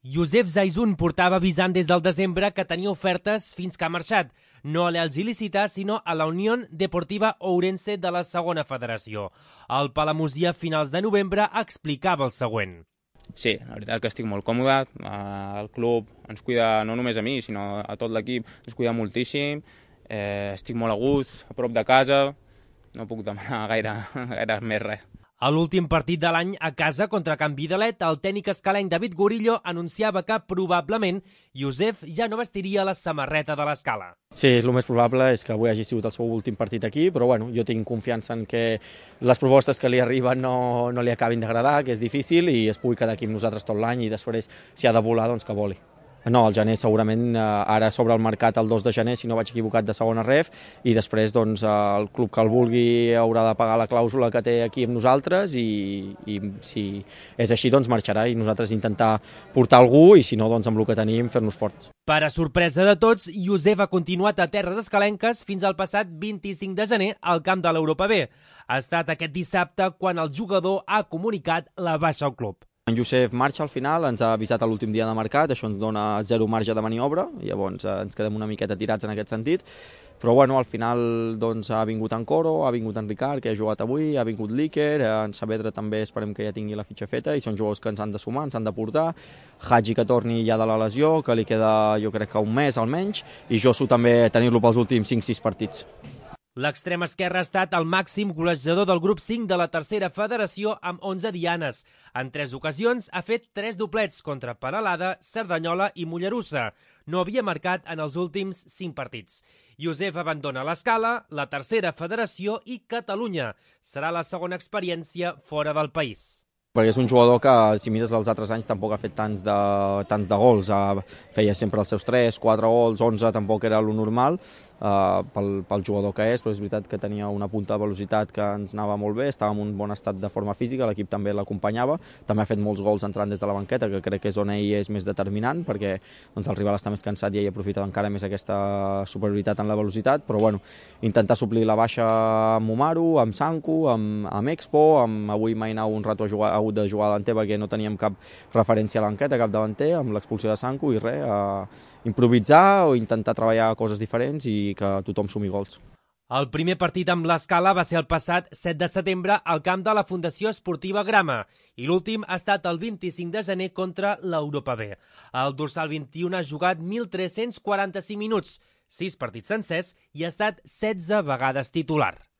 Josep Zaizun portava avisant des del desembre que tenia ofertes fins que ha marxat, no a l'Elx-Il·lícita, sinó a la Unió Deportiva Ourense de la segona federació. El Palamosí a finals de novembre explicava el següent. Sí, la veritat que estic molt còmode, el club ens cuida no només a mi, sinó a tot l'equip, ens cuida moltíssim, estic molt a gust, a prop de casa, no puc demanar gaire més res. A l'últim partit de l'any a casa contra Can Vidalet, el tècnic escalenc David Gorillo anunciava que probablement Josep ja no vestiria la samarreta de l'Escala. Sí, el més probable és que avui hagi sigut el seu últim partit aquí, però bueno, jo tinc confiança en que les propostes que li arriben no li acabin d'agradar, que és difícil i es pugui quedar aquí amb nosaltres tot l'any i després, si ha de volar, doncs que voli. No, al gener segurament, ara sobre el mercat el 2 de gener, si no vaig equivocat, de segona ref, i després doncs, el club que el vulgui haurà de pagar la clàusula que té aquí amb nosaltres i si és així doncs marxarà i nosaltres intentar portar algú i si no doncs amb el que tenim fer-nos forts. Per a sorpresa de tots, Josep ha continuat a terres escalenques fins al passat 25 de gener al camp de l'Europa B. Ha estat aquest dissabte quan el jugador ha comunicat la baixa al club. En Josep marxa al final, ens ha avisat a l'últim dia de mercat, això ens dona zero marge de maniobra, llavors ens quedem una miqueta tirats en aquest sentit, però bueno, al final doncs, ha vingut en Coro, ha vingut en Ricard, que ha jugat avui, ha vingut l'Iker, en Saavedra també esperem que ja tingui la fitxa feta i són jugadors que ens han de sumar, ens han de portar, Hagi que torni ja de la lesió, que li queda jo crec que un mes almenys, i Josu també tenir-lo pels últims 5-6 partits. L'extrem esquerre ha estat el màxim golejador del grup 5 de la tercera federació amb 11 dianes. En 3 ocasions ha fet 3 doblets contra Peralada, Cerdanyola i Mollerussa. No havia marcat en els últims 5 partits. Josep abandona l'Escala, la tercera federació i Catalunya. Serà la segona experiència fora del país. Perquè és un jugador que, si mires els altres anys, tampoc ha fet tants de gols. Feia sempre els seus 3, 4 gols, 11, tampoc era lo normal pel jugador que és, però és veritat que tenia una punta de velocitat que ens anava molt bé, estava en un bon estat de forma física, l'equip també l'acompanyava, també ha fet molts gols entrant des de la banqueta, que crec que és on ell és més determinant, perquè doncs, el rival està més cansat i ell aprofita encara més aquesta superioritat en la velocitat, però bueno, intentar suplir la baixa amb Umaru, amb Sanku, amb Expo, avui Mainau un rato ha hagut de jugar a davanter perquè no teníem cap referència a la banqueta, cap davanter, amb l'expulsió de Sanku i res, improvisar o intentar treballar coses diferents i que tothom sumi gols. El primer partit amb l'Escala va ser el passat 7 de setembre al camp de la Fundació Esportiva Grama i l'últim ha estat el 25 de gener contra l'Europa B. El dorsal 21 ha jugat 1.345 minuts, 6 partits sencers i ha estat 16 vegades titular.